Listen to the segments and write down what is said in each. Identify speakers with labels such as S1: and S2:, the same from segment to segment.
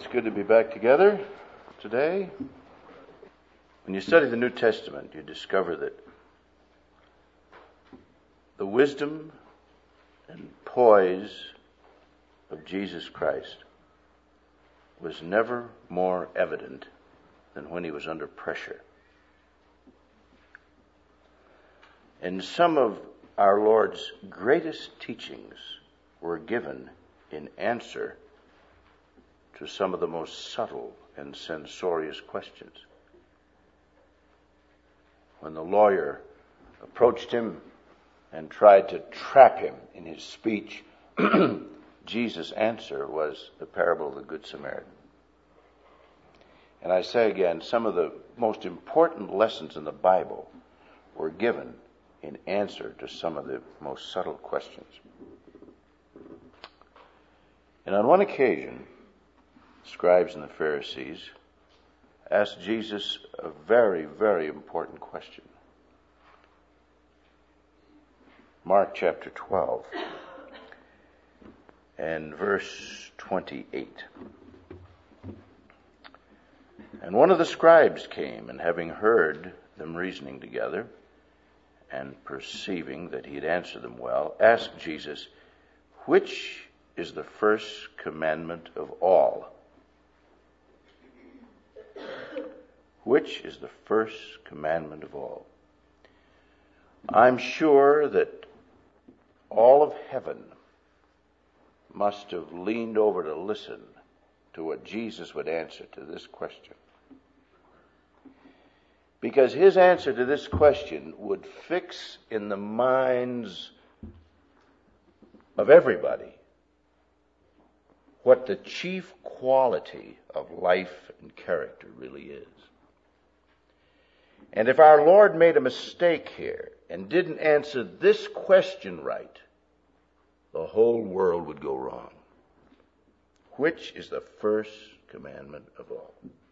S1: It's good to be back together today. When you study the New Testament, you discover that the wisdom and poise of Jesus Christ was never more evident than when he was under pressure. And some of our Lord's greatest teachings were given in answer to some of the most subtle and censorious questions. When the lawyer approached him and tried to trap him in his speech, Jesus' answer was the parable of the Good Samaritan. And I say again, some of the most important lessons in the Bible were given in answer to some of the most subtle questions. And on one occasion, scribes and the Pharisees asked Jesus a very, very important question. Mark chapter 12 and verse 28. And one of the scribes came, and having heard them reasoning together, and perceiving that he had answered them well, asked Jesus, "Which is the first commandment of all?" Which is the first commandment of all? I'm sure that all of heaven must have leaned over to listen to what Jesus would answer to this question. Because his answer to this question would fix in the minds of everybody what the chief quality of life and character really is. And if our Lord made a mistake here and didn't answer this question right, the whole world would go wrong. Which is the first commandment of all?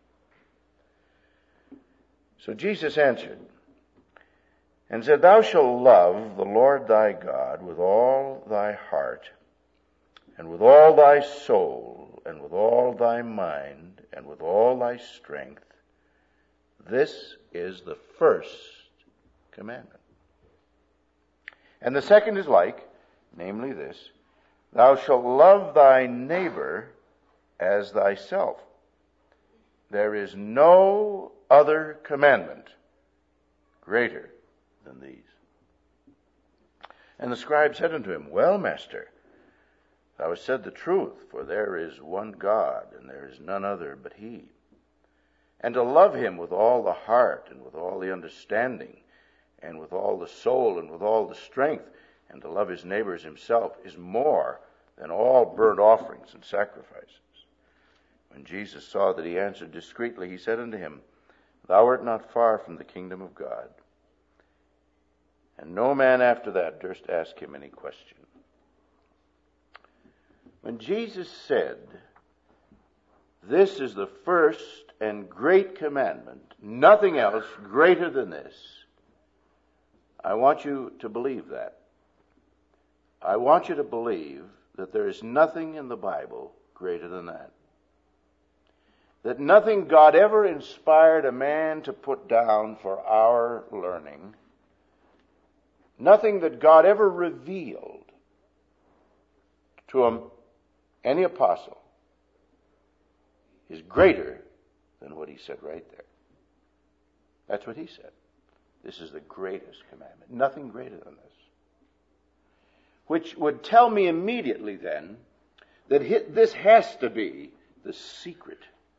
S1: So Jesus answered and said, "Thou shalt love the Lord thy God with all thy heart, and with all thy soul, and with all thy mind, and with all thy strength. This is the first commandment. And the second is like, namely this, thou shalt love thy neighbor as thyself. There is no other commandment greater than these." And the scribe said unto him, "Well, Master, thou hast said the truth, for there is one God, and there is none other but he. And to love him with all the heart, and with all the understanding, and with all the soul, and with all the strength, and to love his neighbor as himself, is more than all burnt offerings and sacrifices." When Jesus saw that he answered discreetly, he said unto him, "Thou art not far from the kingdom of God." And no man after that durst ask him any question. When Jesus said, "This is the first and great commandment, nothing else greater than this," I want you to believe that. I want you to believe that there is nothing in the Bible greater than that. That nothing God ever inspired a man to put down for our learning, nothing that God ever revealed to any apostle is greater than what he said right there. That's what he said. This is the greatest commandment. Nothing greater than this. Which would tell me immediately then that this has to be the secret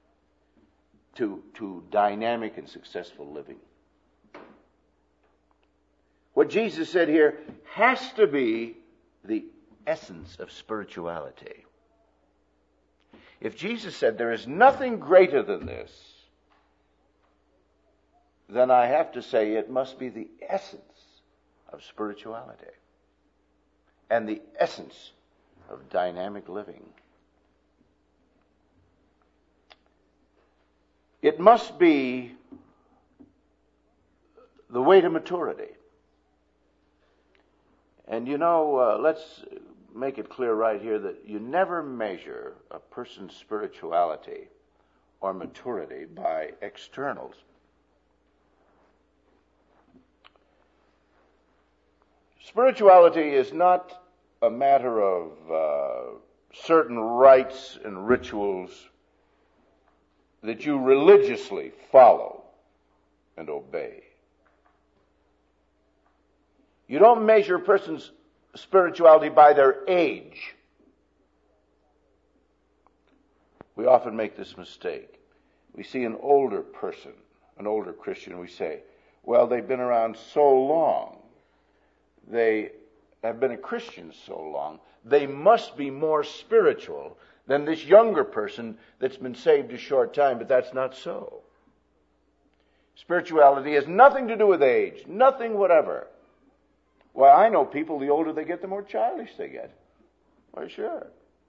S1: to dynamic and successful living. What Jesus said here has to be the essence of spirituality. If Jesus said there is nothing greater than this, then I have to say it must be the essence of spirituality and the essence of dynamic living. It must be the way to maturity. And let's make it clear right here that you never measure a person's spirituality or maturity by externals. Spirituality is not a matter of certain rites and rituals that you religiously follow and obey. You don't measure a person's spirituality by their age. We often make this mistake. We see an older person, an older Christian, we say, well, they've been around so long. They have been a Christian so long. They must be more spiritual than this younger person that's been saved a short time, but that's not so. Spirituality has nothing to do with age, nothing whatever. Well, I know people, the older they get, the more childish they get. Well, sure.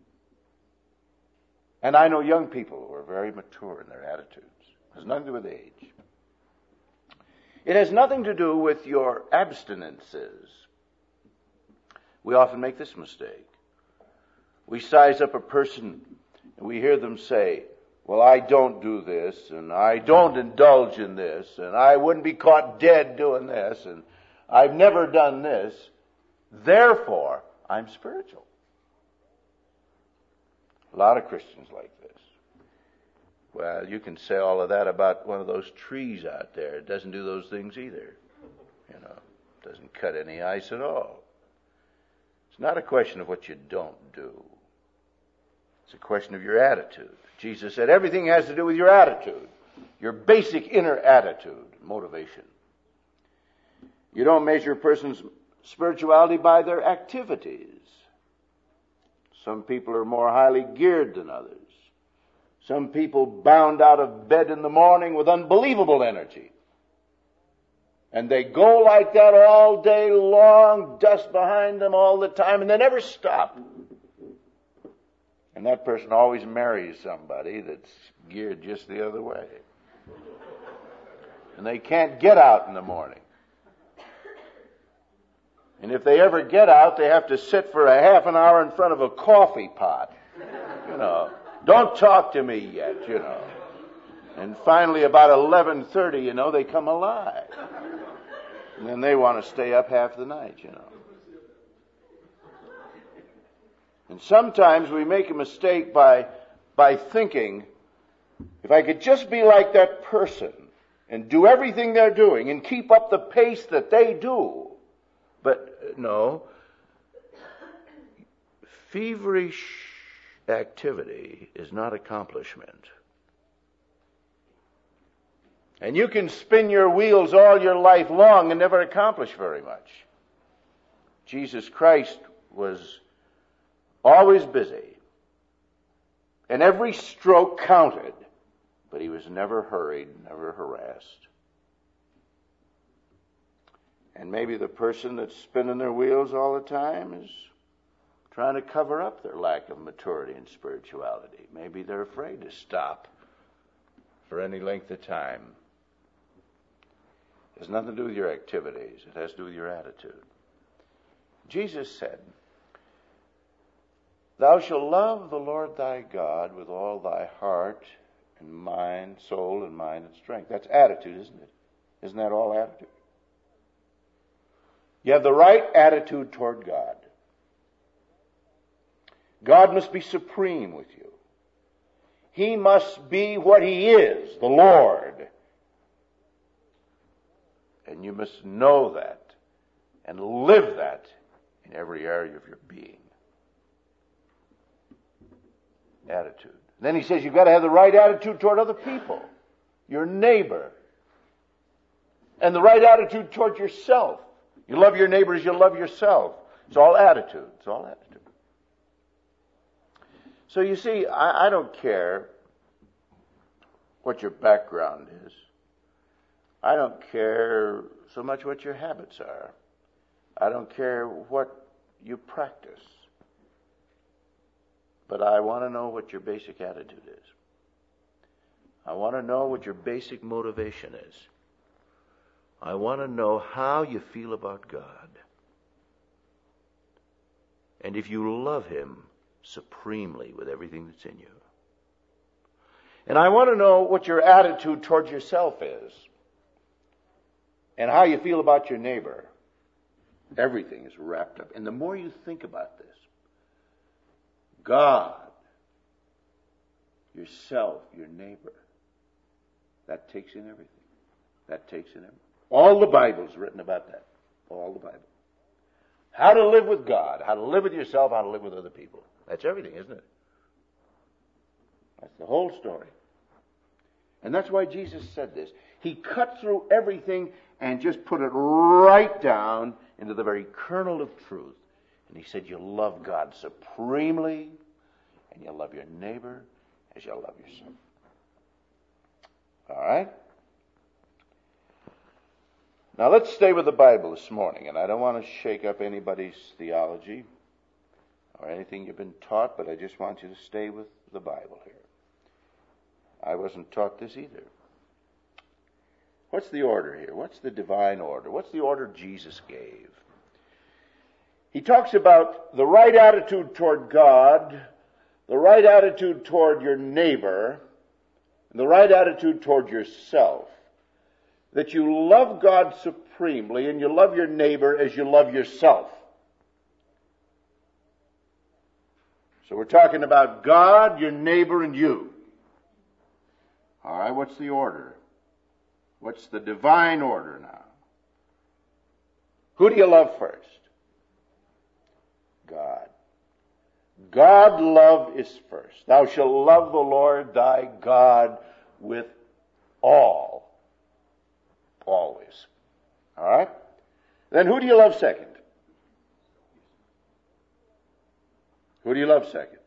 S1: And I know young people who are very mature in their attitudes. It has nothing to do with age. It has nothing to do with your abstinences. We often make this mistake. We size up a person and we hear them say, well, I don't do this, and I don't indulge in this, and I wouldn't be caught dead doing this, and I've never done this, therefore I'm spiritual. A lot of Christians like this. Well, you can say all of that about one of those trees out there. It doesn't do those things either. You know, it doesn't cut any ice at all. It's not a question of what you don't do. It's a question of your attitude. Jesus said everything has to do with your attitude, your basic inner attitude, motivation. You don't measure a person's spirituality by their activities. Some people are more highly geared than others. Some people bound out of bed in the morning with unbelievable energy. And they go like that all day long, dust behind them all the time, and they never stop. And that person always marries somebody that's geared just the other way. And they can't get out in the morning. And if they ever get out, they have to sit for a half an hour in front of a coffee pot. You know, don't talk to me yet, you know. And finally, about 11:30, you know, they come alive. And then they want to stay up half the night, you know. And sometimes we make a mistake by thinking, if I could just be like that person and do everything they're doing and keep up the pace that they do. But no, feverish activity is not accomplishment. And you can spin your wheels all your life long and never accomplish very much. Jesus Christ was always busy. And every stroke counted. But he was never hurried, never harassed. And maybe the person that's spinning their wheels all the time is trying to cover up their lack of maturity and spirituality. Maybe they're afraid to stop for any length of time. It has nothing to do with your activities. It has to do with your attitude. Jesus said, "Thou shalt love the Lord thy God with all thy heart and mind, soul and mind and strength." That's attitude, isn't it? Isn't that all attitude? You have the right attitude toward God. God must be supreme with you. He must be what he is, the Lord. And you must know that and live that in every area of your being. Attitude. Then he says you've got to have the right attitude toward other people, your neighbor, and the right attitude toward yourself. You love your neighbor as you love yourself. It's all attitude. It's all attitude. So you see, I don't care what your background is. I don't care so much what your habits are. I don't care what you practice. But I want to know what your basic attitude is. I want to know what your basic motivation is. I want to know how you feel about God. and if you love him supremely with everything that's in you. And I want to know what your attitude towards yourself is and how you feel about your neighbor. Everything is wrapped up. And the more you think about this, God, yourself, your neighbor, that takes in everything. That takes in everything. All the Bible's written about that. All the Bible. How to live with God, how to live with yourself, how to live with other people. That's everything, isn't it? That's the whole story. And that's why Jesus said this. He cut through everything and just put it right down into the very kernel of truth. And he said, you love God supremely, and you love your neighbor as you love yourself. All right? Now let's stay with the Bible this morning, and I don't want to shake up anybody's theology or anything you've been taught, but I just want you to stay with the Bible here. I wasn't taught this either. What's the order here? What's the divine order? What's the order Jesus gave? He talks about the right attitude toward God, the right attitude toward your neighbor, and the right attitude toward yourself. That you love God supremely and you love your neighbor as you love yourself. So we're talking about God, your neighbor, and you. All right, what's the order? What's the divine order now? Who do you love first? God. God love is first. Thou shalt love the Lord thy God with all. Always. All right? Then who do you love second? Who do you love second?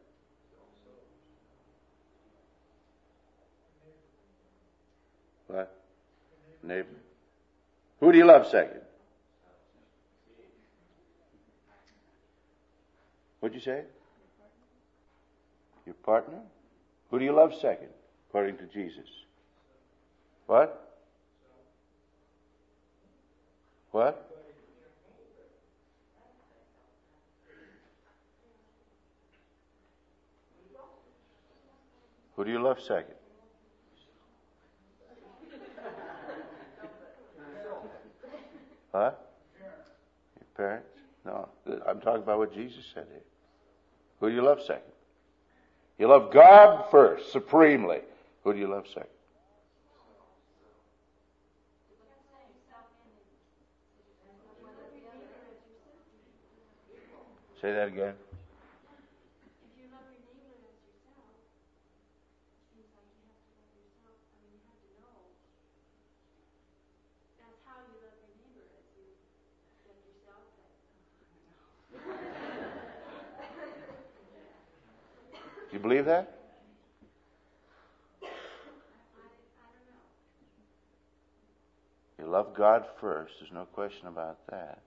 S1: What? Neighbor. Who do you love second? What'd you say? Your partner? Who do you love second, according to Jesus? What? What? Who do you love second? Huh? Your parents? No, I'm talking about what Jesus said here. Who do you love second? You love God first, supremely. Who do you love second? Say that again.
S2: If you love your neighbor as yourself, it seems like you have to love yourself. I mean, you have to know. That's how you love your neighbor, as you love yourself.
S1: Do you believe that?
S2: I don't know.
S1: You love God first. There's no question about that.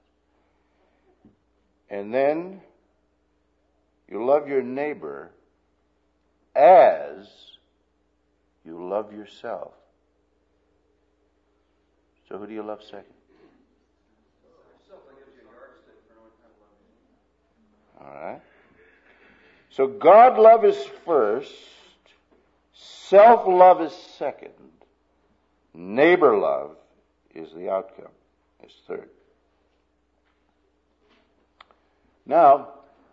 S1: And then you love your neighbor as you love yourself. So who do you love second? All right. So God love is first, self-love is second, neighbor love is the outcome, is third. Now,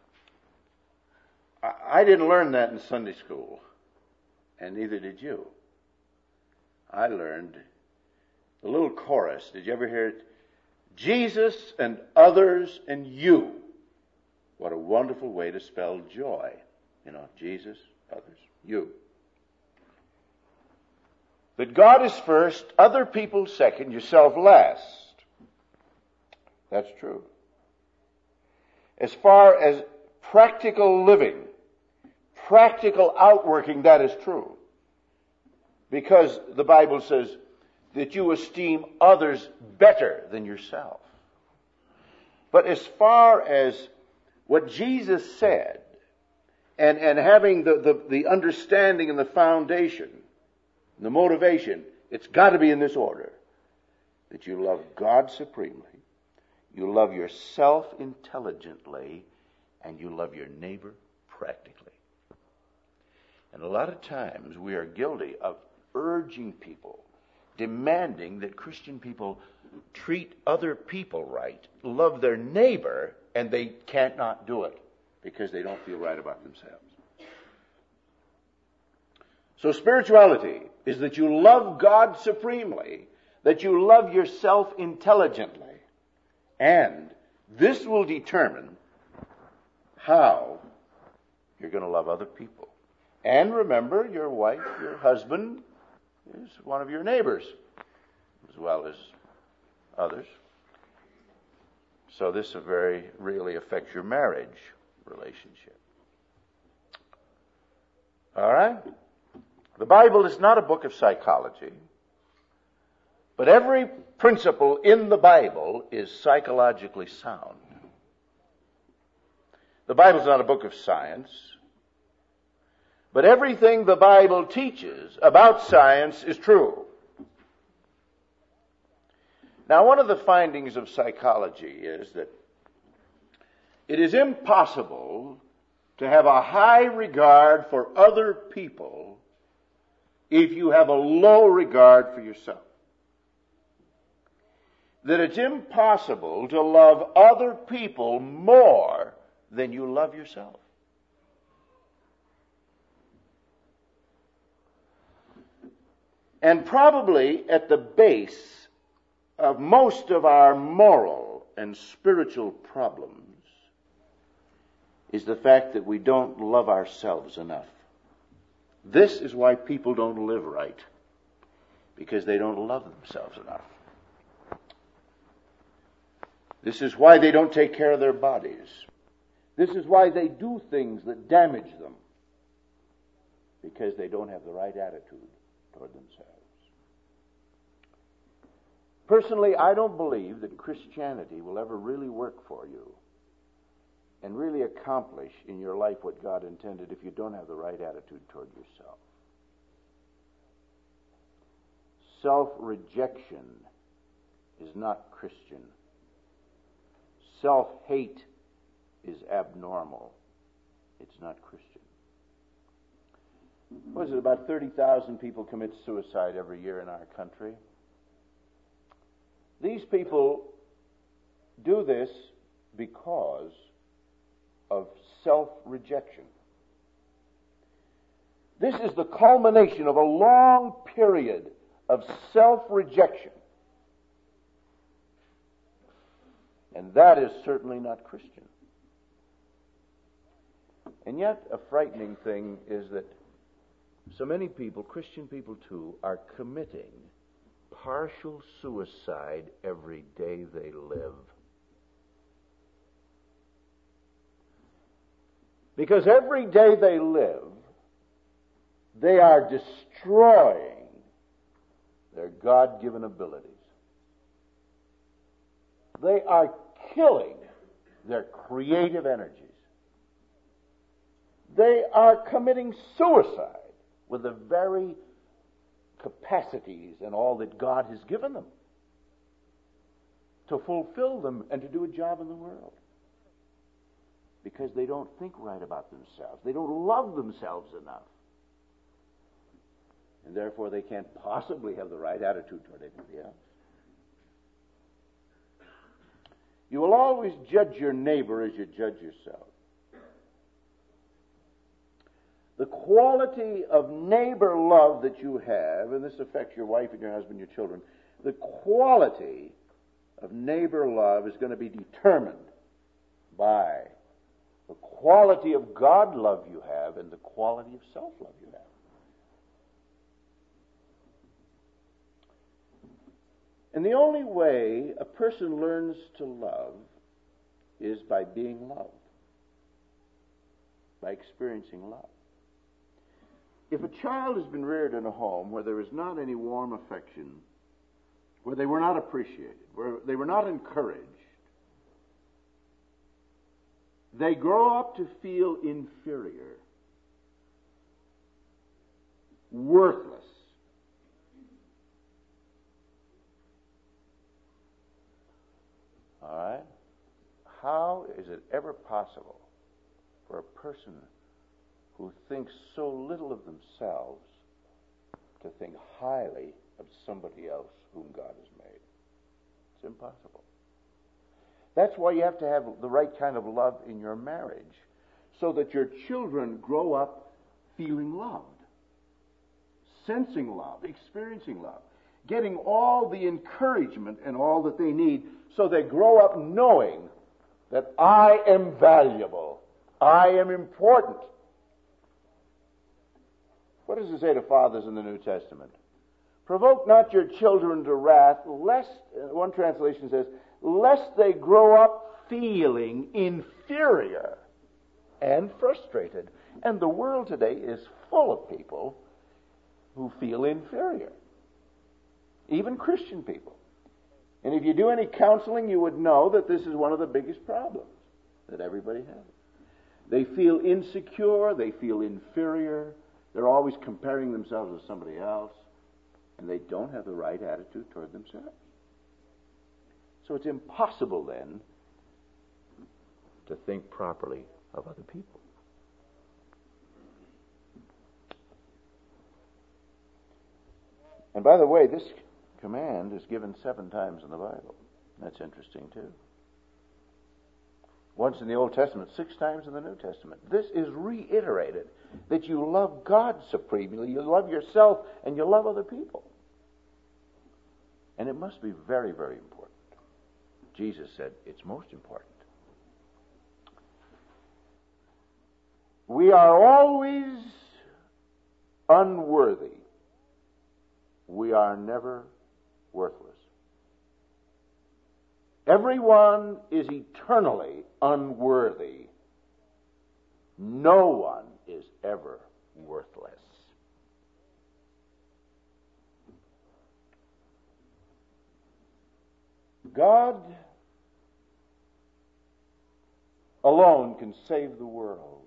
S1: I didn't learn that in Sunday school, and neither did you. I learned the little chorus. Did you ever hear it? Jesus and others and you. What a wonderful way to spell joy. You know, Jesus, others, you. That God is first, other people second, yourself last. That's true. As far as practical living, practical outworking, that is true. Because the Bible says that you esteem others better than yourself. But as far as what Jesus said, and having the understanding and the foundation, the motivation, it's got to be in this order. That you love God supremely, you love yourself intelligently, and you love your neighbor practically. And a lot of times we are guilty of urging people, demanding that Christian people treat other people right, love their neighbor, and they can't not do it because they don't feel right about themselves. So spirituality is that you love God supremely, that you love yourself intelligently, and this will determine how you're going to love other people. And remember, your wife, your husband, is one of your neighbors, as well as others. So this very really affects your marriage relationship. All right? The Bible is not a book of psychology, but every principle in the Bible is psychologically sound. The Bible is not a book of science, but everything the Bible teaches about science is true. Now, one of the findings of psychology is that it is impossible to have a high regard for other people if you have a low regard for yourself. That it's impossible to love other people more than you love yourself. And probably at the base of most of our moral and spiritual problems is the fact that we don't love ourselves enough. This is why people don't live right, because they don't love themselves enough. This is why they don't take care of their bodies. This is why they do things that damage them, because they don't have the right attitude toward themselves. Personally, I don't believe that Christianity will ever really work for you and really accomplish in your life what God intended if you don't have the right attitude toward yourself. Self-rejection is not Christian. Self-hate is abnormal. It's not Christian. What is it, about 30,000 people commit suicide every year in our country? These people do this because of self-rejection. This is the culmination of a long period of self-rejection. And that is certainly not Christian. And yet, a frightening thing is that so many people, Christian people too, are committing partial suicide every day they live. Because every day they live, they are destroying their God-given abilities. They are killing their creative energies. They are committing suicide with the very capacities and all that God has given them to fulfill them and to do a job in the world. Because they don't think right about themselves. They don't love themselves enough. And therefore they can't possibly have the right attitude toward anybody else. You will always judge your neighbor as you judge yourself. The quality of neighbor love that you have, and this affects your wife and your husband, your children, the quality of neighbor love is going to be determined by the quality of God love you have and the quality of self-love you have. And the only way a person learns to love is by being loved, by experiencing love. If a child has been reared in a home where there is not any warm affection, where they were not appreciated, where they were not encouraged, they grow up to feel inferior, worthless. All right? How is it ever possible for a person who thinks so little of themselves to think highly of somebody else whom God has made. It's impossible. That's why you have to have the right kind of love in your marriage, so that your children grow up feeling loved, sensing love, experiencing love, getting all the encouragement and all that they need, so they grow up knowing that I am valuable, I am important. What does it say to fathers in the New Testament? Provoke not your children to wrath, lest, one translation says, lest they grow up feeling inferior and frustrated. And the world today is full of people who feel inferior. Even Christian people. And if you do any counseling, you would know that this is one of the biggest problems that everybody has. They feel insecure, they feel inferior, they're always comparing themselves with somebody else, and they don't have the right attitude toward themselves. So it's impossible then to think properly of other people. And by the way, this command is given 7 times in the Bible. That's interesting too. Once in the Old Testament, 6 times in the New Testament. This is reiterated, that you love God supremely, you love yourself, and you love other people. And it must be very, very important. Jesus said it's most important. We are always unworthy. We are never worthless. Everyone is eternally unworthy. No one is ever worthless. God alone can save the world,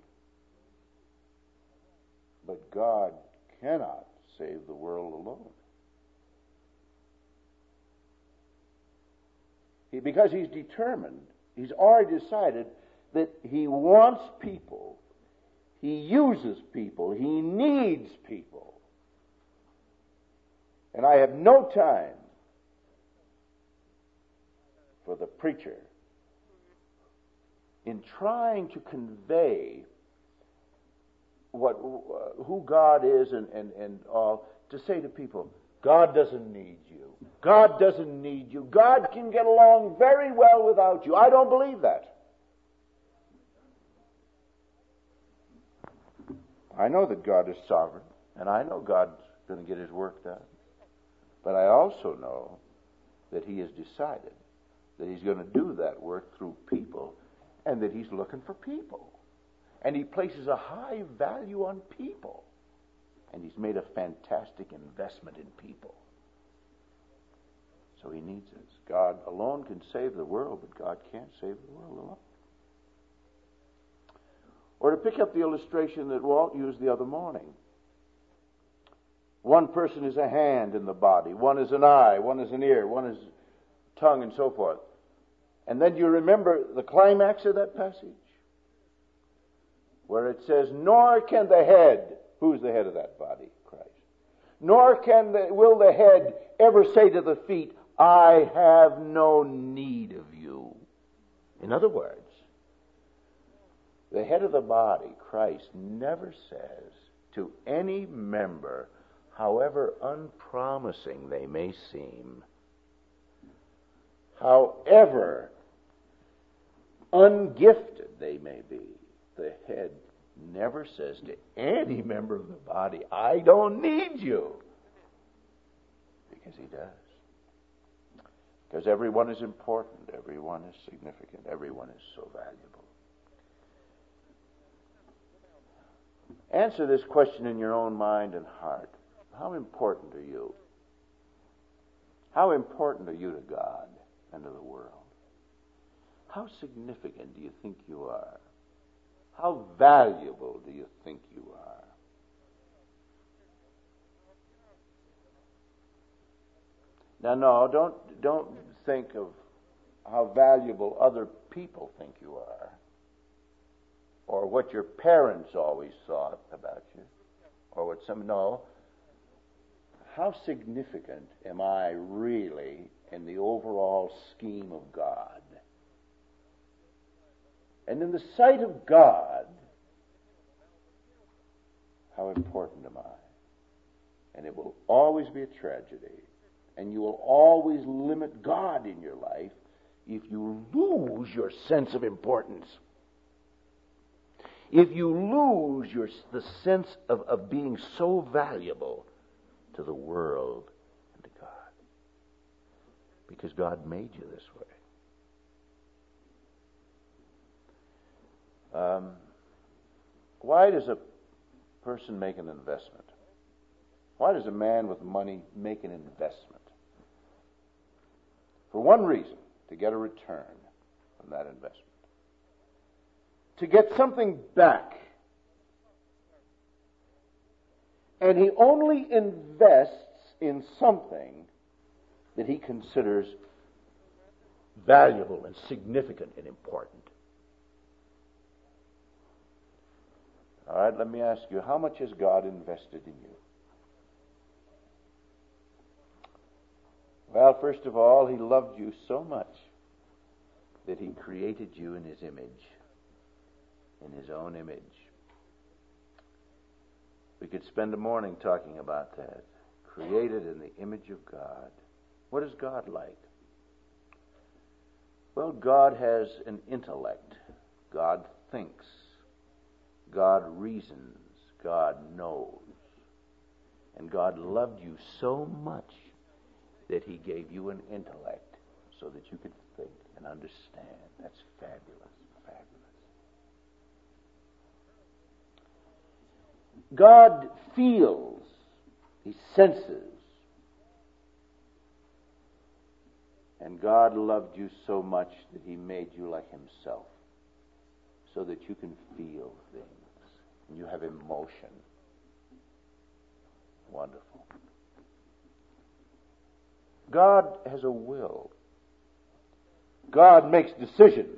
S1: but God cannot save the world alone. Because he's determined, he's already decided that he wants people, he uses people, he needs people. And I have no time for the preacher in trying to convey who God is and all, to say to people, God doesn't need you. God doesn't need you. God can get along very well without you. I don't believe that. I know that God is sovereign, and I know God's going to get his work done. But I also know that he has decided that he's going to do that work through people, and that he's looking for people. And he places a high value on people. And he's made a fantastic investment in people. So he needs us. God alone can save the world, but God can't save the world alone. Or to pick up the illustration that Walt used the other morning. One person is a hand in the body, one is an eye, one is an ear, one is tongue, and so forth. And then you remember the climax of that passage? Where it says, nor can the head, who's the head of that body? Christ. Nor will the head ever say to the feet, I have no need of you. In other words, the head of the body, Christ, never says to any member, however unpromising they may seem, however ungifted they may be, the head never says to any member of the body, I don't need you. Because he does. Because everyone is important, everyone is significant, everyone is so valuable. Answer this question in your own mind and heart. How important are you? How important are you to God and to the world? How significant do you think you are? How valuable do you think you are? Now, no, don't think of how valuable other people think you are, or what your parents always thought about you, or what no. How significant am I really in the overall scheme of God? And in the sight of God, how important am I? And it will always be a tragedy. And you will always limit God in your life if you lose your sense of importance. If you lose the sense of being so valuable to the world and to God. Because God made you this way. Why does a person make an investment? Why does a man with money make an investment? For one reason, to get a return from that investment. To get something back. And he only invests in something that he considers valuable and significant and important. All right, let me ask you, how much has God invested in you? Well, first of all, he loved you so much that he created you in his image, in his own image. We could spend a morning talking about that. Created in the image of God. What is God like? Well, God has an intellect. God thinks. God reasons. God knows. And God loved you so much that he gave you an intellect so that you could think and understand. That's fabulous, fabulous. God feels, he senses. And God loved you so much that he made you like himself so that you can feel things and you have emotion. Wonderful. God has a will. God makes decisions.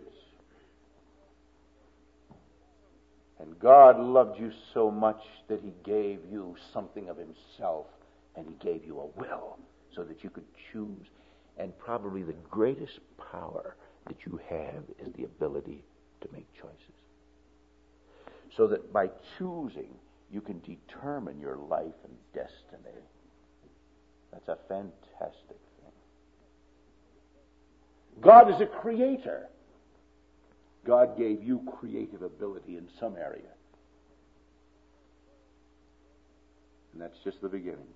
S1: And God loved you so much that he gave you something of himself, and he gave you a will so that you could choose. And probably the greatest power that you have is the ability to make choices. So that by choosing, you can determine your life and destiny. That's a fantastic thing. God is a creator. God gave you creative ability in some area. And that's just the beginning.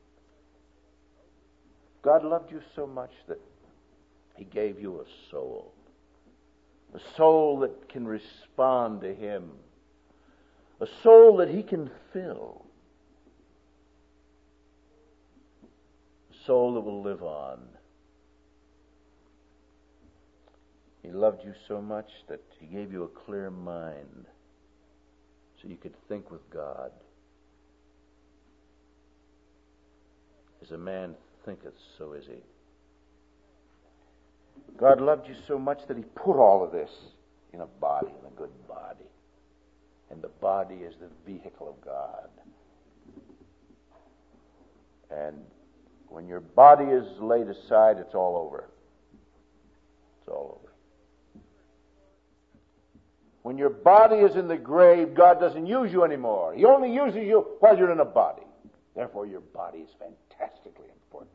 S1: God loved you so much that he gave you a soul. A soul that can respond to him. A soul that he can fill. A soul that will live on. He loved you so much that he gave you a clear mind so you could think with God. As a man thinketh, so is he. God loved you so much that he put all of this in a body, in a good body. And the body is the vehicle of God. And when your body is laid aside, it's all over. It's all over. When your body is in the grave, God doesn't use you anymore. He only uses you while you're in a body. Therefore, your body is fantastically important.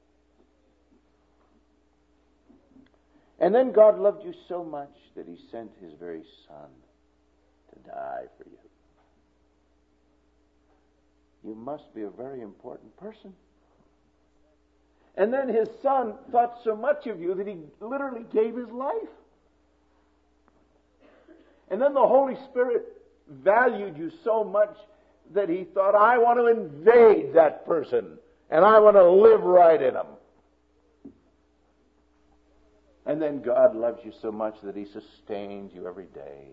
S1: And then God loved you so much that he sent his very Son to die for you. You must be a very important person. And then his Son thought so much of you that he literally gave his life. And then the Holy Spirit valued you so much that he thought, I want to invade that person, and I want to live right in him. And then God loves you so much that he sustains you every day.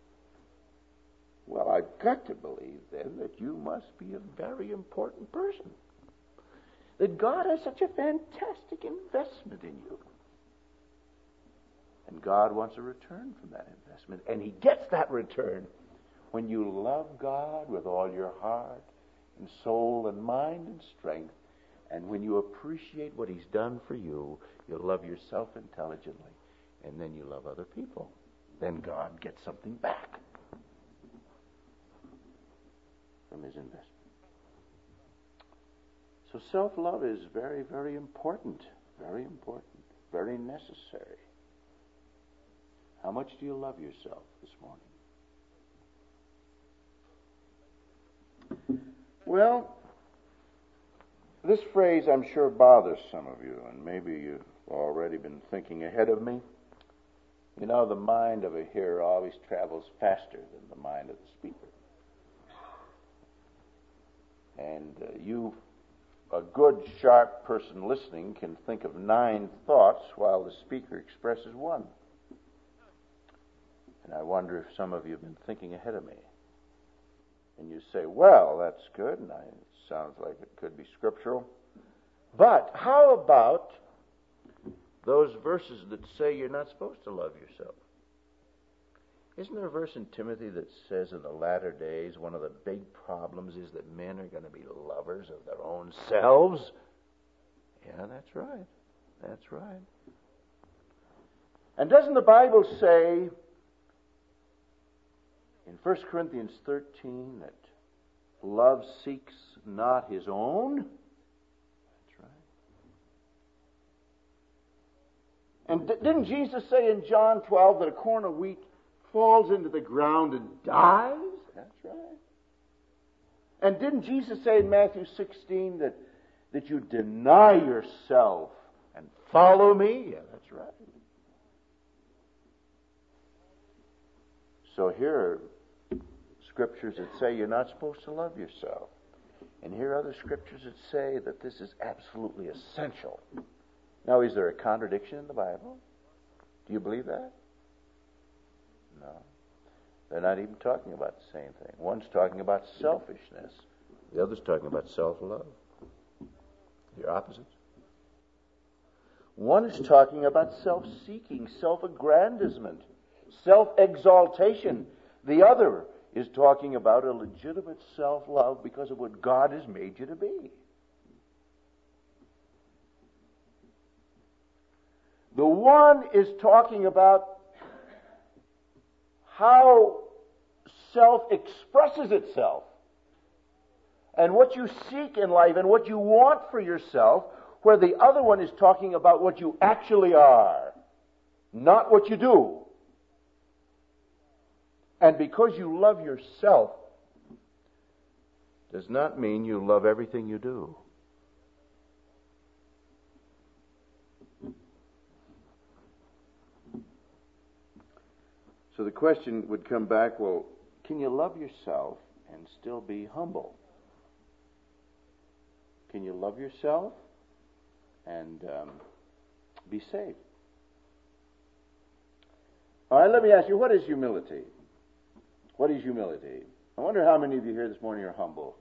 S1: Well, I've got to believe then that you must be a very important person. That God has such a fantastic investment in you. And God wants a return from that investment. And he gets that return when you love God with all your heart and soul and mind and strength, and when you appreciate what He's done for you, you'll love yourself intelligently, and then you love other people. Then God gets something back from His investment. So self-love is very, very important, very necessary. How much do you love yourself this morning? Well, this phrase I'm sure bothers some of you, and maybe you've already been thinking ahead of me. You know, the mind of a hearer always travels faster than the mind of the speaker. And you, a good, sharp person listening, can think of 9 thoughts while the speaker expresses 1. And I wonder if some of you have been thinking ahead of me. And you say, well, that's good, and it sounds like it could be scriptural. But how about those verses that say you're not supposed to love yourself? Isn't there a verse in Timothy that says in the latter days one of the big problems is that men are going to be lovers of their own selves? Yeah, that's right. That's right. And doesn't the Bible say in 1 Corinthians 13 that love seeks not his own? That's right. And didn't Jesus say in John 12 that a corn of wheat falls into the ground and dies? That's right. And didn't Jesus say in Matthew 16 that you deny yourself and follow me? Yeah, that's right. So here are scriptures that say you're not supposed to love yourself. And here are other scriptures that say that this is absolutely essential. Now, is there a contradiction in the Bible? Do you believe that? No. They're not even talking about the same thing. One's talking about selfishness. The other's talking about self-love. They're opposites. One is talking about self-seeking, self-aggrandizement, self-exaltation. The other is talking about a legitimate self-love because of what God has made you to be. The one is talking about how self expresses itself and what you seek in life and what you want for yourself, where the other one is talking about what you actually are, not what you do. And because you love yourself does not mean you love everything you do. So the question would come back, well, can you love yourself and still be humble? Can you love yourself and be saved? All right, let me ask you, what is humility? What is humility? I wonder how many of you here this morning are humble.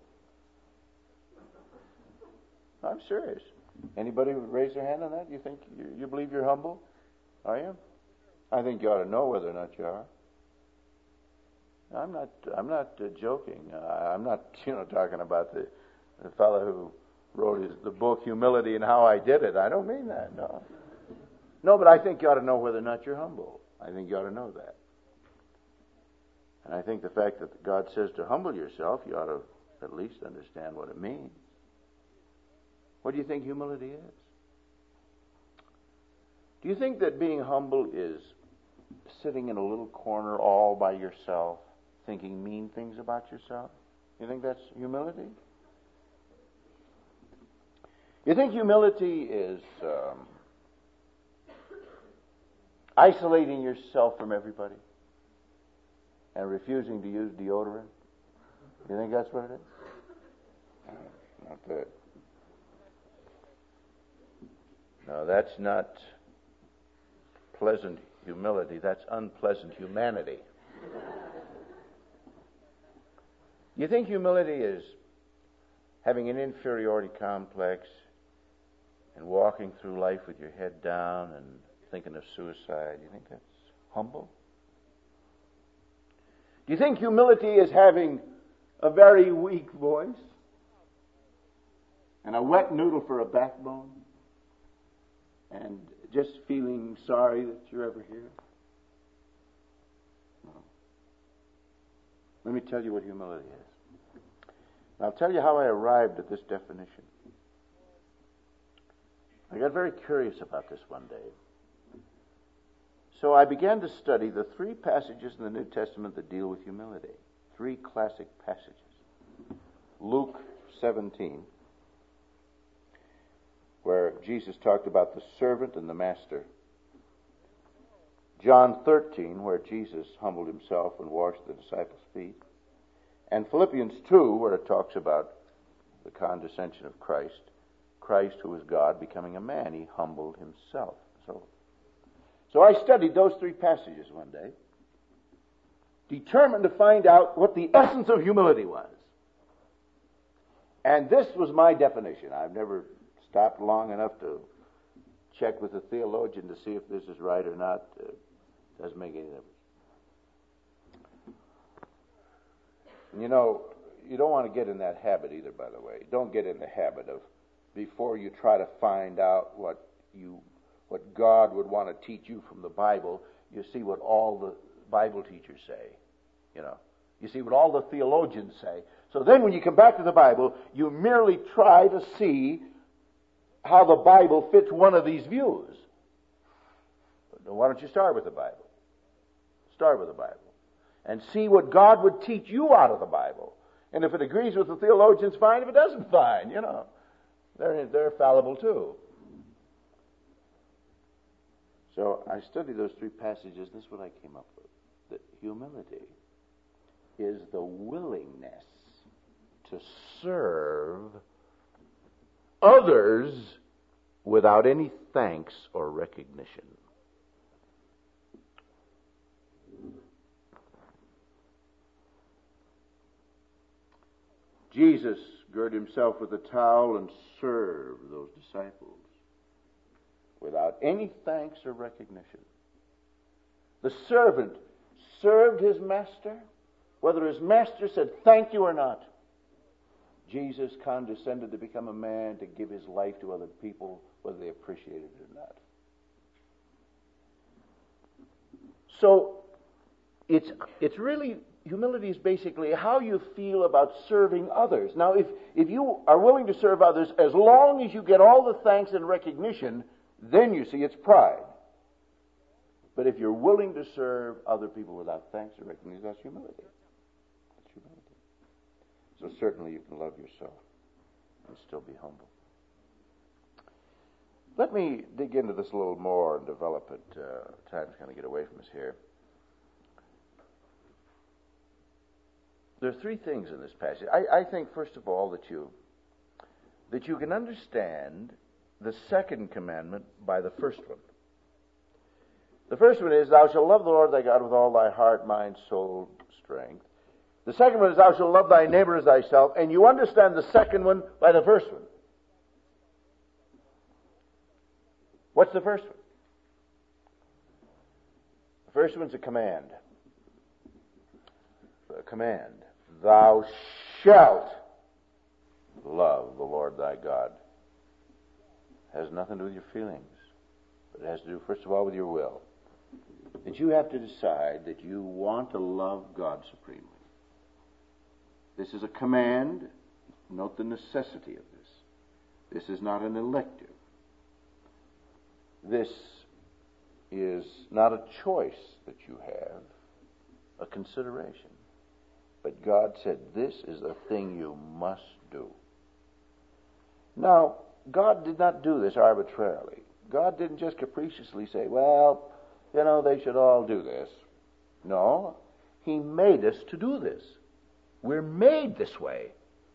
S1: I'm serious. Anybody raise their hand on that? You think you believe you're humble? Are you? I think you ought to know whether or not you are. I'm not joking. I'm not, talking about the fellow who wrote the book Humility and How I Did It. I don't mean that. No. No, but I think you ought to know whether or not you're humble. I think you ought to know that. And I think the fact that God says to humble yourself, you ought to at least understand what it means. What do you think humility is? Do you think that being humble is sitting in a little corner all by yourself, thinking mean things about yourself? You think that's humility? You think humility is isolating yourself from everybody and refusing to use deodorant? You think that's what it is? Not good. No, that's not pleasant humility. That's unpleasant humanity. You think humility is having an inferiority complex and walking through life with your head down and thinking of suicide? You think that's humble?
S3: Do you think humility is having a very weak voice and a wet noodle for a backbone and just feeling sorry that you're ever here? No. Let me tell you what humility is. I'll tell you how I arrived at this definition. I got very curious about this one day. So I began to study the 3 passages in the New Testament that deal with humility. 3 classic passages. Luke 17, where Jesus talked about the servant and the master. John 13, where Jesus humbled himself and washed the disciples' feet. And Philippians 2, where it talks about the condescension of Christ. Christ, who is God, becoming a man. He humbled himself. So I studied those 3 passages one day, determined to find out what the essence of humility was. And this was my definition. I've never stopped long enough to check with a theologian to see if this is right or not. Doesn't make any difference. You know, you don't want to get in that habit either, by the way. Don't get in the habit of, before you try to find out what God would want to teach you from the Bible, you see what all the Bible teachers say. You know, you see what all the theologians say. So then when you come back to the Bible, you merely try to see how the Bible fits one of these views. But why don't you start with the Bible? Start with the Bible. And see what God would teach you out of the Bible. And if it agrees with the theologians, fine. If it doesn't, fine. You know, they're fallible too. So I studied those 3 passages. This is what I came up with. That humility is the willingness to serve others without any thanks or recognition. Jesus girded himself with a towel and served those disciples without any thanks or recognition. The servant served his master, whether his master said thank you or not. Jesus condescended to become a man to give his life to other people, whether they appreciated it or not. So it's really, humility is basically how you feel about serving others. Now, if you are willing to serve others, as long as you get all the thanks and recognition, then you see it's pride. But if you're willing to serve other people without thanks or recognition, that's humility. That's humility. So certainly you can love yourself and still be humble. Let me dig into this a little more and develop it. Time's going to get away from us here. There are 3 things in this passage. I think, first of all, that you can understand the second commandment by the first one. The first one is, thou shalt love the Lord thy God with all thy heart, mind, soul, strength. The second one is, thou shalt love thy neighbor as thyself. And you understand the second one by the first one. What's the first one? The first one's a command. A command. Thou shalt love the Lord thy God. It has nothing to do with your feelings. But it has to do, first of all, with your will. That you have to decide that you want to love God supremely. This is a command. Note the necessity of this. This is not an elective. This is not a choice that you have, a consideration. But God said, this is the thing you must do. Now, God did not do this arbitrarily. God didn't just capriciously say, well, they should all do this. No, He made us to do this. We're made this way.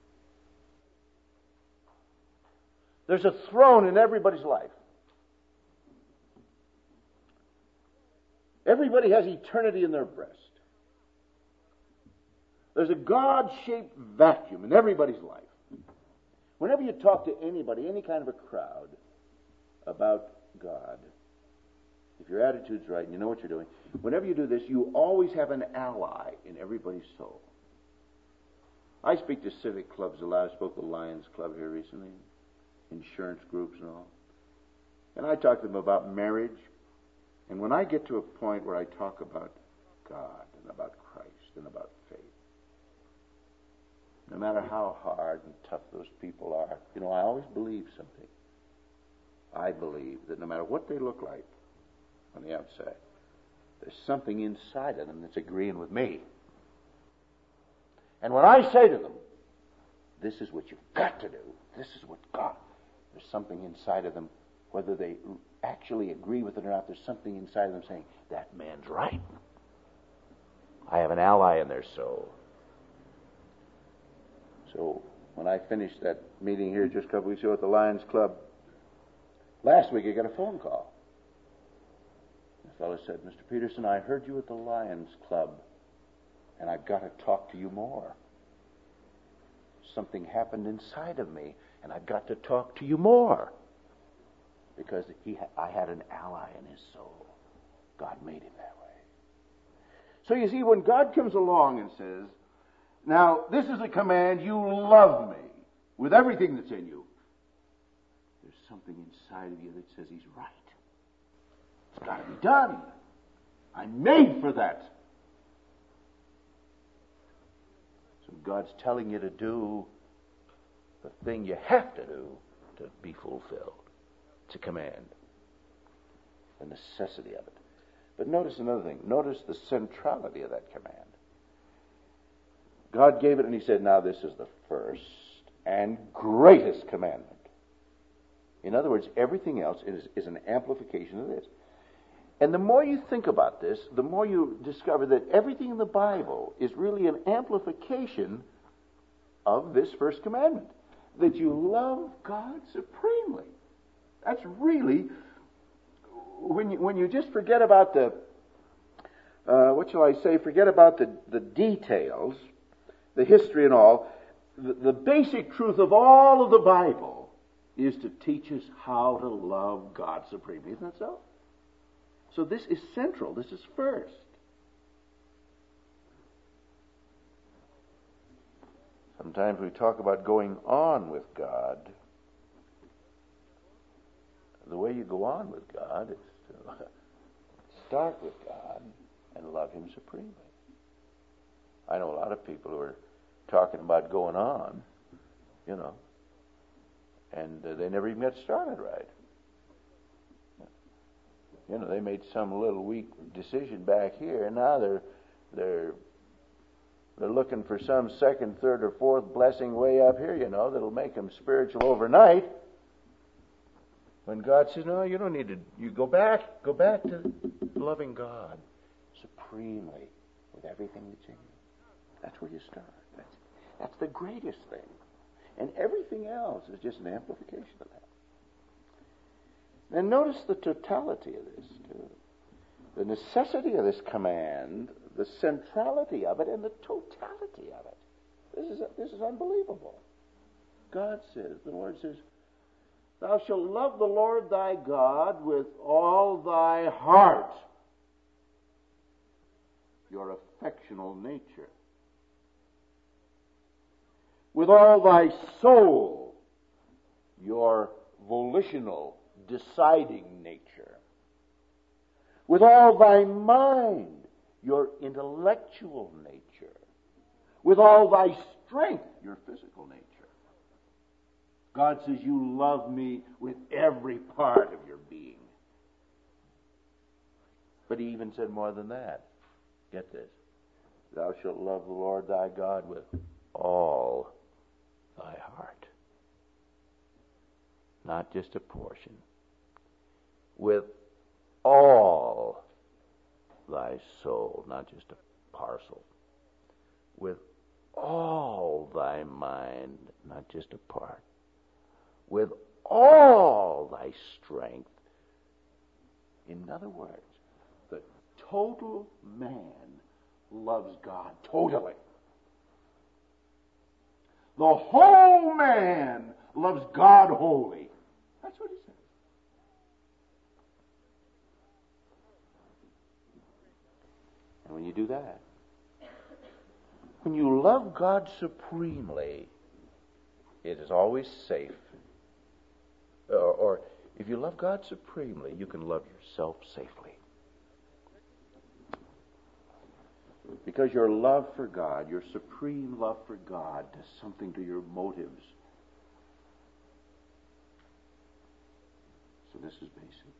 S3: There's a throne in everybody's life. Everybody has eternity in their breast. There's a God-shaped vacuum in everybody's life. Whenever you talk to anybody, any kind of a crowd, about God, if your attitude's right and you know what you're doing, whenever you do this, you always have an ally in everybody's soul. I speak to civic clubs a lot. I spoke to the Lions Club here recently, insurance groups and all. And I talk to them about marriage. And when I get to a point where I talk about God and about Christ and about faith, no matter how hard and tough those people are, I always believe something. I believe that no matter what they look like on the outside, there's something inside of them that's agreeing with me. And when I say to them, this is what you've got to do, this is what God, there's something inside of them, whether they actually agree with it or not, there's something inside of them saying, that man's right. I have an ally in their soul. So when I finished that meeting here just a couple weeks ago at the Lions Club, last week I got a phone call. The fellow said, Mr. Peterson, I heard you at the Lions Club, and I've got to talk to you more. Something happened inside of me, and I've got to talk to you more. Because I had an ally in his soul. God made him that way. So you see, when God comes along and says, now, this is a command, you love me with everything that's in you, there's something inside of you that says he's right. It's got to be done. I'm made for that. So God's telling you to do the thing you have to do to be fulfilled. It's a command. The necessity of it. But notice another thing. Notice the centrality of that command. God gave it and he said, now this is the first and greatest commandment. In other words, everything else is an amplification of this. And the more you think about this, the more you discover that everything in the Bible is really an amplification of this first commandment. That you love God supremely. That's really, when you just forget about forget about the details, the history and all, the basic truth of all of the Bible is to teach us how to love God supremely. Isn't that so? So this is central. This is first. Sometimes we talk about going on with God. The way you go on with God is to start with God and love him supremely. I know a lot of people who are talking about going on, and they never even got started right. They made some little weak decision back here, and now they're looking for some second, third, or fourth blessing way up here, that'll make them spiritual overnight. When God says, no, you don't need to, you go back to loving God supremely with everything that's in you. That's where you start. That's the greatest thing. And everything else is just an amplification of that. And notice the totality of this, too. The necessity of this command, the centrality of it, and the totality of it. This is unbelievable. God says, the Lord says, thou shalt love the Lord thy God with all thy heart, your affectional nature, with all thy soul, your volitional, deciding nature, with all thy mind, your intellectual nature, with all thy strength, your physical nature. God says, you love me with every part of your being. But he even said more than that. Get this. Thou shalt love the Lord thy God with all thy heart. Not just a portion. With all thy soul, not just a parcel. With all thy mind, not just a part. With all thy strength. In other words, the total man loves God totally. The whole man loves God wholly. That's what he says. And when you do that, when you love God supremely, it is always safe. Or if you love God supremely, you can love yourself safely. Because your love for God, your supreme love for God, does something to your motives. So this is basic.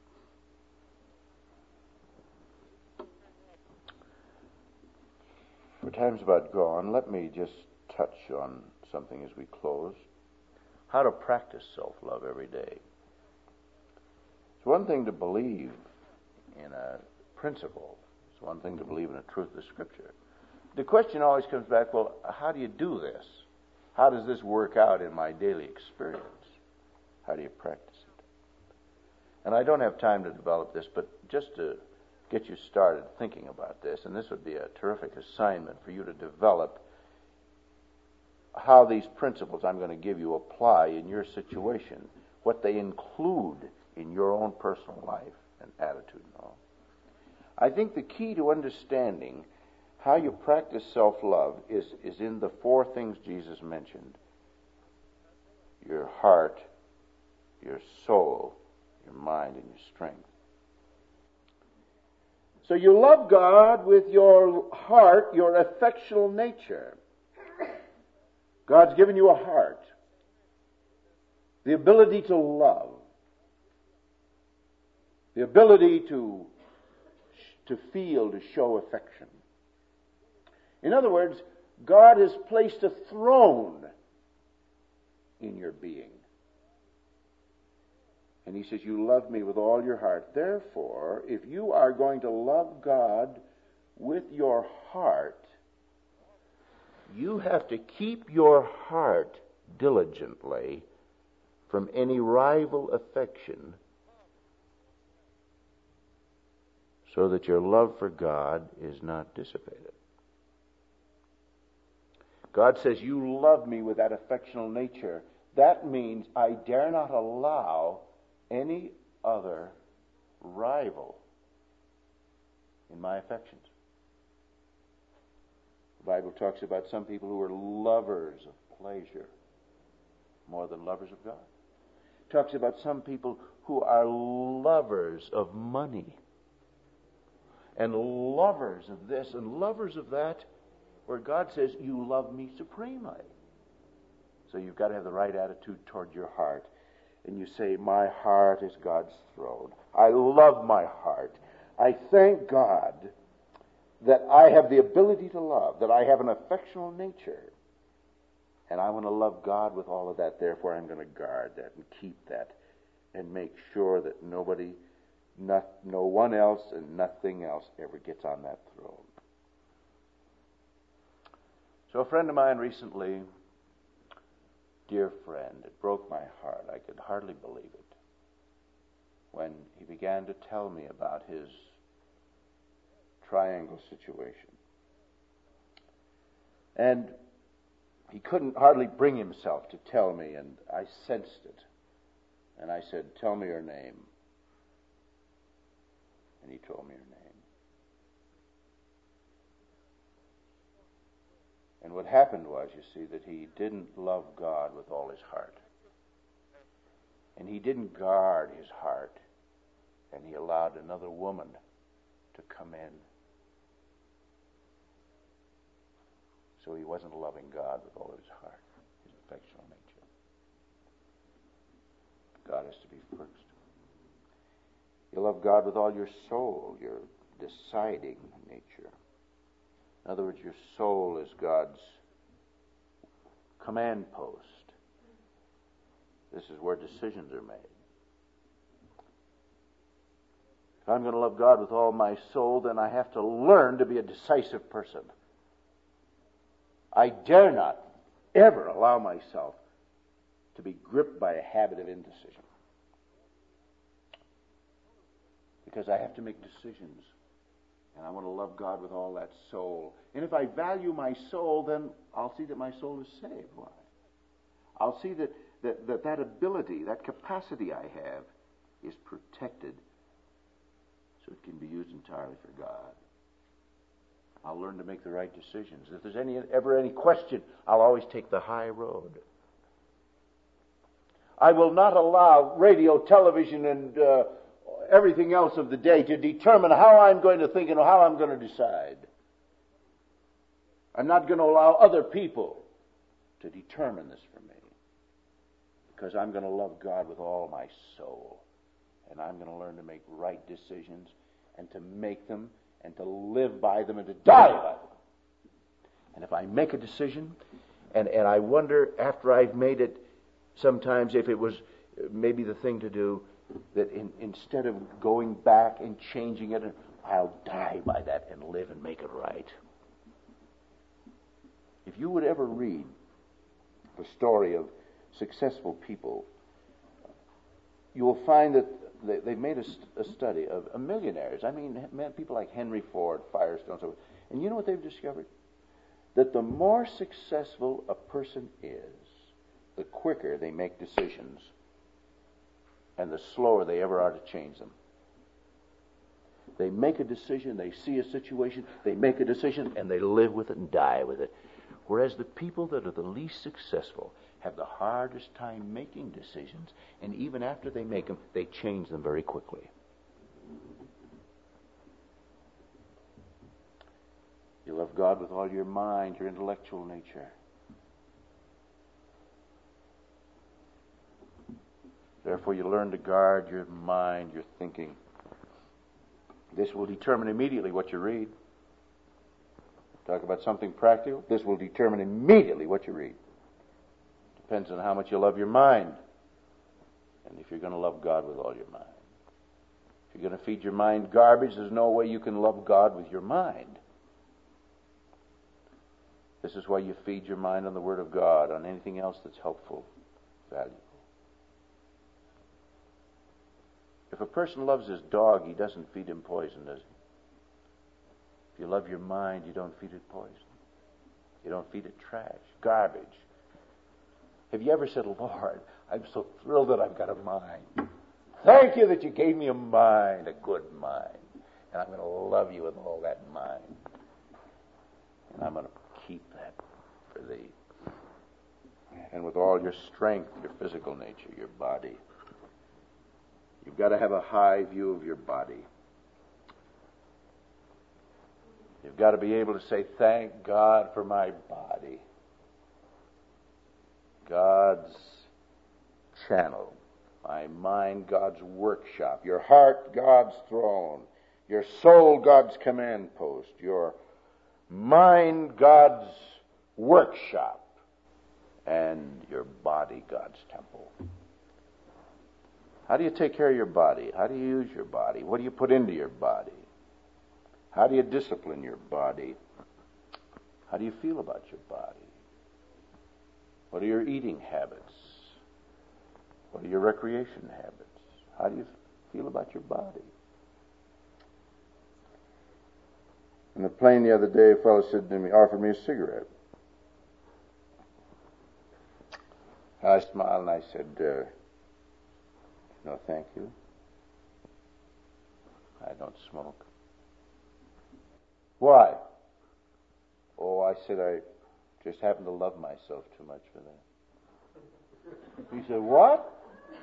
S3: For time's about gone, let me just touch on something as we close. How to practice self-love every day. It's one thing to believe in a principle. It's one thing to believe in a truth of the Scripture. The question always comes back, well, how do you do this? How does this work out in my daily experience? How do you practice it? And I don't have time to develop this, but just to get you started thinking about this, and this would be a terrific assignment for you to develop how these principles I'm going to give you apply in your situation, what they include in your own personal life and attitude and all. I think the key to understanding how you practice self-love is in the four things Jesus mentioned: your heart, your soul, your mind, and your strength. So you love God with your heart, your affectional nature. God's given you a heart, the ability to love, the ability to feel, to show affection. In other words, God has placed a throne in your being. And he says, you love me with all your heart. Therefore, if you are going to love God with your heart, you have to keep your heart diligently from any rival affection, so that your love for God is not dissipated. God says, you love me with that affectional nature. That means I dare not allow any other rival in my affections. The Bible talks about some people who are lovers of pleasure more than lovers of God. It talks about some people who are lovers of money and lovers of this and lovers of that, where God says, you love me supremely. So you've got to have the right attitude toward your heart. And you say, my heart is God's throne. I love my heart. I thank God that I have the ability to love, that I have an affectional nature. And I want to love God with all of that. Therefore, I'm going to guard that and keep that and make sure that no one else and nothing else ever gets on that throne. So a friend of mine recently, dear friend, it broke my heart. I could hardly believe it when he began to tell me about his triangle situation. And he couldn't hardly bring himself to tell me, and I sensed it. And I said, tell me your name. And he told me her name. And what happened was, you see, that he didn't love God with all his heart. And he didn't guard his heart. And he allowed another woman to come in. So he wasn't loving God with all his heart, his affectional nature. God has to be first. You love God with all your soul, your deciding nature. In other words, your soul is God's command post. This is where decisions are made. If I'm going to love God with all my soul, then I have to learn to be a decisive person. I dare not ever allow myself to be gripped by a habit of indecision. Because I have to make decisions. And I want to love God with all that soul. And if I value my soul, then I'll see that my soul is saved. Why? I'll see that ability, that capacity I have, is protected so it can be used entirely for God. I'll learn to make the right decisions. If there's ever any question, I'll always take the high road. I will not allow radio, television, and everything else of the day to determine how I'm going to think and how I'm going to decide. I'm not going to allow other people to determine this for me, because I'm going to love God with all my soul, and I'm going to learn to make right decisions and to make them and to live by them and to die by them. And if I make a decision, and I wonder after I've made it sometimes if it was maybe the thing to do, that instead of going back and changing it, I'll die by that and live and make it right. If you would ever read the story of successful people, you will find that they've made a study of millionaires. I mean, people like Henry Ford, Firestone, so on. And you know what they've discovered? That the more successful a person is, the quicker they make decisions, and the slower they ever are to change them. They make a decision, they see a situation, they make a decision, and they live with it and die with it. Whereas the people that are the least successful have the hardest time making decisions, and even after they make them, they change them very quickly. You love God with all your mind, your intellectual nature. Therefore, you learn to guard your mind, your thinking. This will determine immediately what you read. Talk about something practical. This will determine immediately what you read. Depends on how much you love your mind, and if you're going to love God with all your mind. If you're going to feed your mind garbage, there's no way you can love God with your mind. This is why you feed your mind on the Word of God, on anything else that's helpful, valuable. If a person loves his dog, he doesn't feed him poison, does he? If you love your mind, you don't feed it poison. You don't feed it trash, garbage. Have you ever said, Lord, I'm so thrilled that I've got a mind. Thank you that you gave me a mind, a good mind. And I'm going to love you with all that mind. And I'm going to keep that for thee. And with all your strength, your physical nature, your body. You've got to have a high view of your body. You've got to be able to say, thank God for my body. God's channel. My mind, God's workshop. Your heart, God's throne. Your soul, God's command post. Your mind, God's workshop. And your body, God's temple. How do you take care of your body? How do you use your body? What do you put into your body? How do you discipline your body? How do you feel about your body? What are your eating habits? What are your recreation habits? How do you feel about your body? In the plane the other day, a fellow said to me, offered me a cigarette. I smiled and I said, no, thank you. I don't smoke. Why? Oh, I said, I just happen to love myself too much for that. He said, what?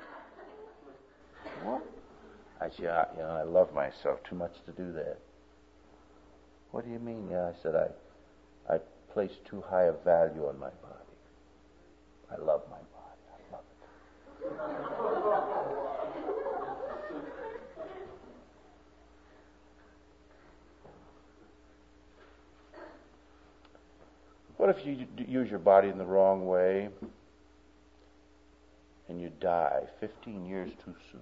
S3: What? I said, I love myself too much to do that. What do you mean? Yeah, I said, I place too high a value on my body. I love my body. I love it. What if you use your body in the wrong way and you die 15 years too soon?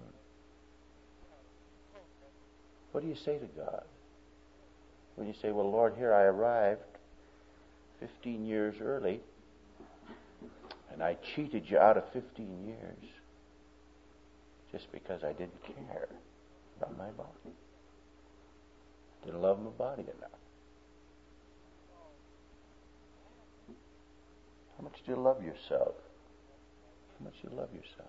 S3: What do you say to God? When you say, well, Lord, here I arrived 15 years early and I cheated you out of 15 years just because I didn't care about my body. Didn't love my body enough. How much do you love yourself? How much do you love yourself?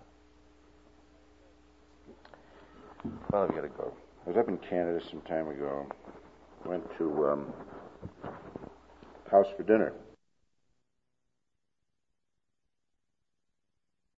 S3: Well, I've got to go. I was up in Canada some time ago. Went to
S1: house for dinner.